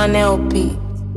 on LP.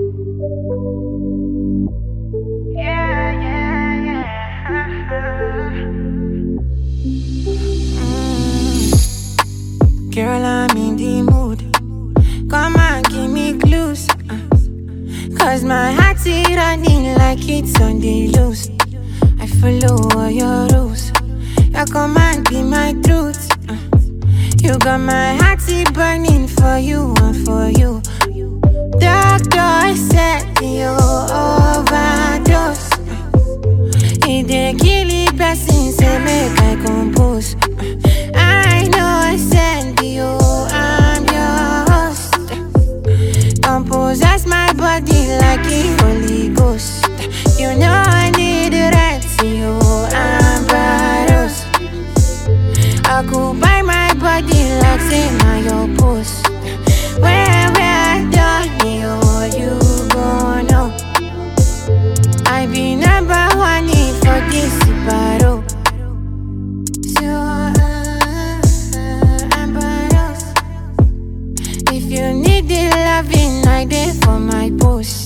Girl, I'm in the mood. Come on, give me clues. Cause my heart's running like it's on the loose. I follow all your rules. Your command be my truth. You got my heart burning for you and for you. Doctor said you overdose. He dey kill the person, say make I compose. I know send you, I'm your host. Don't possess my body like a Holy Ghost. You know I need the right to you, I'm Barros. I could buy my body like say my your post. Where I done you gon' know. I be number one for this battle. So I'm Barros. If you need the loving, I there for my post.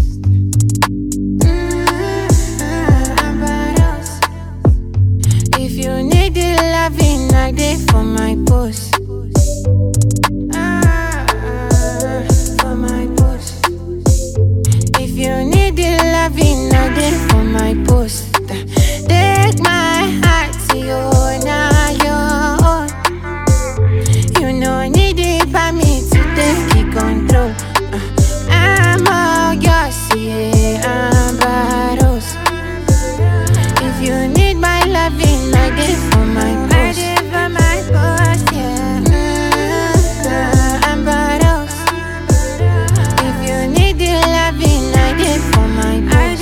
I'm Barros. If you need the loving, I there for my post. For my post. If you need the loving, I there for my post. Take my heart to you, now your own. You know need it by me to take it control. I'm all yours, yeah, I'm Barros. If you need my loving, I there for my post. Yeah. I'm Barros. If you need the loving, I there for my post.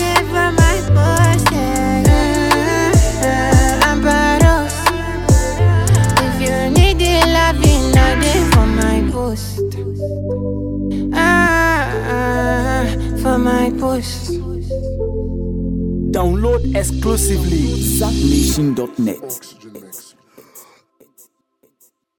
Yeah. I'm Barros. If you need the loving, I there for my post. For my post. Download exclusively ZackNation.net.